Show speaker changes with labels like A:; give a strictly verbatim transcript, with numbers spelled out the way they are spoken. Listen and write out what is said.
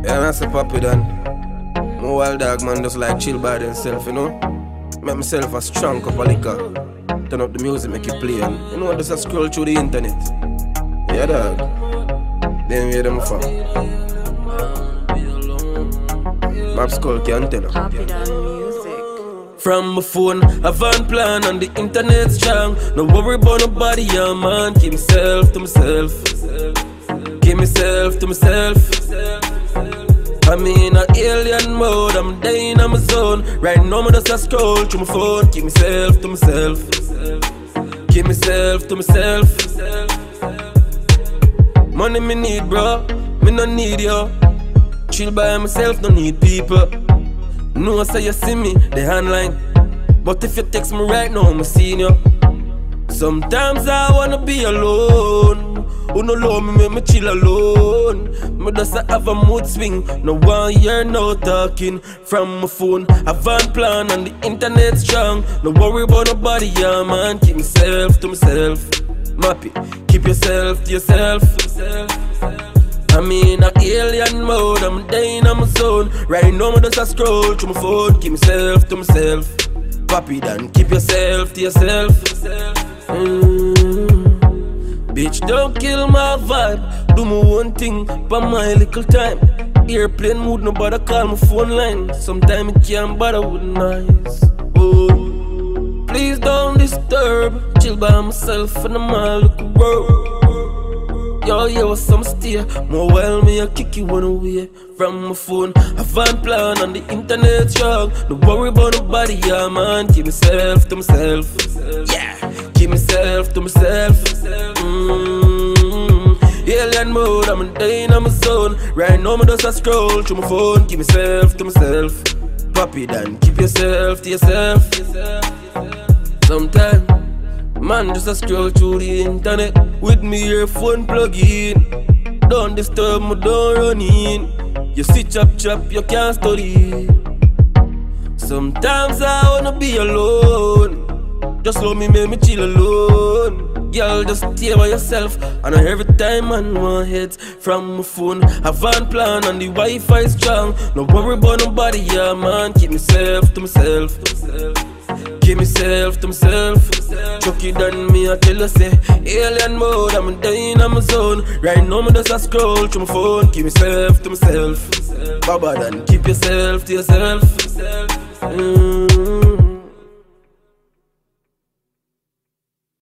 A: Yeah, that's a puppy then. My wild dog man just like chill by themself, you know. Make myself a strong cup of liquor. Turn up the music, make it play, and you know, just a scroll through the internet. Yeah, dog. Then hear them from. Map Skull can't tell them. From my phone, I van plan on the internet strong. No worry about nobody, yeah man. Keep myself to myself. Keep myself to myself. I'm in a alien mode, I'm dying on my zone. Right now, I'm just a scroll through my phone. Keep myself to myself. Keep myself to myself. Money me need, bro. Me no need you. Chill by myself, no need people. No, say you see me, the handline. But if you text me right now, I'm seeing you. Sometimes I wanna be alone. Who no love me, make me chill alone. Me just have a mood swing. No one hear no talking from my phone. I van plan on the internet strong. No worry about nobody, yeah man. Keep myself to myself. Mappy, keep yourself to yourself. I'm in a alien mode, I'm dying on my zone. Right now, I'm just a scroll through my phone. Keep myself to myself. Papi, then keep yourself to yourself. Mm. Bitch, don't kill my vibe. Do my own thing, but my little time. Airplane mood, nobody call my phone line. Sometimes it can't bother with noise. Oh, please don't disturb. Chill by myself and I'm all looking world. Yo, yo, some steer. More while me, I kick you one away from my phone. I van plan on the internet strong. Don't worry about nobody, yeah, man. Keep myself to myself. Yeah, keep myself to myself. Mm-hmm. Alien mode, I'm dying on my zone. Right now, I'm just a scroll through my phone. Keep myself to myself. Papi, then keep yourself to yourself. Sometimes man, just a scroll through the internet with me earphone plug in. Don't disturb me, don't run in. You sit chop chop, you can't study. Sometimes I wanna be alone. Just love me, make me chill alone. Girl, just stay by yourself. And every time man want hits from my phone. I van plan and the Wi-Fi strong. No worry about nobody, yeah man. Keep myself to myself. Keep myself to myself. Chucky done me, I tell you say alien mode, I'm dying on my zone. Right now, I'm just a scroll through my phone. Keep myself to myself. Baba, then keep yourself to yourself. Mm-hmm.